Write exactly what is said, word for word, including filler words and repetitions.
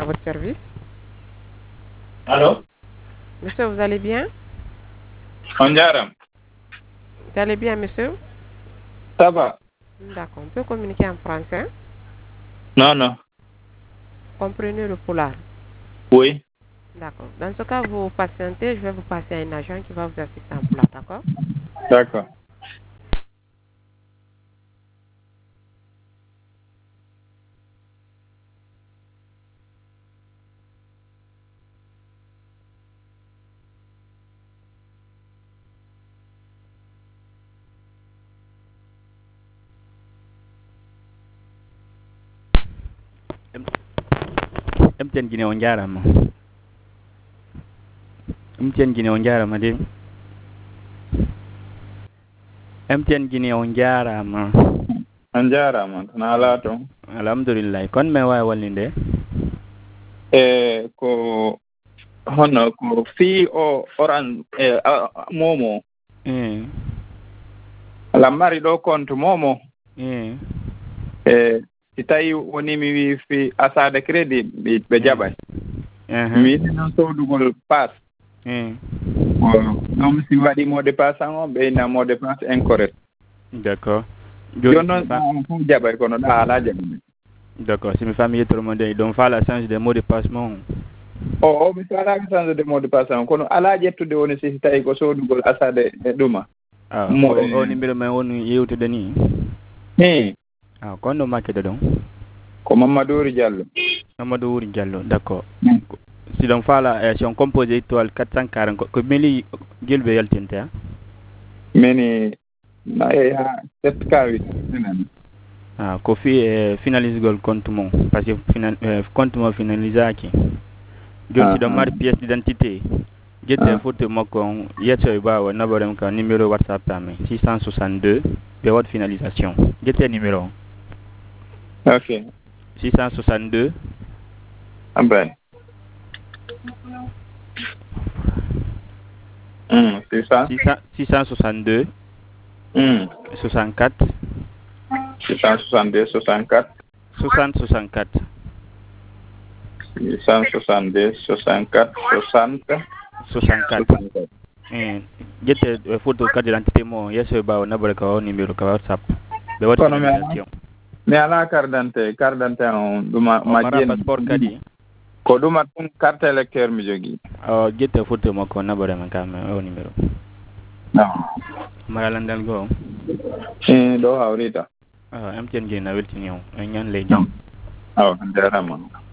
à votre service. Allô? Monsieur, vous allez bien? On dirait. Vous allez bien, monsieur? Ça va? D'accord. On peut communiquer en français? Non, non. Comprenez le polar? Oui. D'accord. Dans ce cas, vous patientez, je vais vous passer à un agent qui va vous assister en polar, d'accord? D'accord. M T N Guinée on jaarama M T N Guinée on jaarama de M T N Guinée on jaarama On jarama tan ala ton. alhamdulillah kon me way wallinde E ko hono ko fi o oran e momo eh ala mari do compte momo eh e si tawi woni mi wi fi asade crédit ɓe jaɓay mi yiɗi noon sodugol pass eh ɗum si waɗi mo dépasse o ɓeyna mo dépasse incorrect d'accord joni noon ɗa fof jaɓay kono ɗa ala jaɓi d'accord si mi famille yettoromo de donc fala change de mot de passe mon o o mi falaka change de mot de passe o kono ala ƴettude woni si tawi ko sodugol asade e ɗuma ah o, o numéro men woni yewtude ni hi ah kon no makkede ɗon ko Mamadou Wuri Diallo Mamadou Wuri Diallo d'accord si donc fala eh, si on composé étoile quatre cent quarante ko meli gelɓe yaltinte ha meni na e ha sept ka huit ah ko fi e finalise gol compte mon parce que final eh, compte mon finalisaki joni siɗon mari pièce d' identité guette photo makko on yetto e bawa naɓorem ka numéro whatsapp tami six cent soixante-deux ɓe wat finalisation guette numéro o ok six cent soixante-deux aben mm six cent six cent soixante-deux mm soixante-quatre six cent soixante-deux soixante-quatre soixante soixante-quatre six cent soixante-deux soixante-quatre soixante soixante-quatre eh guette photo carte d'identité mo yesso e bawa naɓore ka o numéro ka whatsapp ɓe wat finalisation mi ala carte d'identité carte d'identité on ɗuma mara passeport kadi ko ɗuma ɗum carte électeur mi jogui o guette photo makko naɓorema kam o numéro non mara landal goo e ɗo hawrita M T N Guinée na weltini on en ñan ley jam aw jarama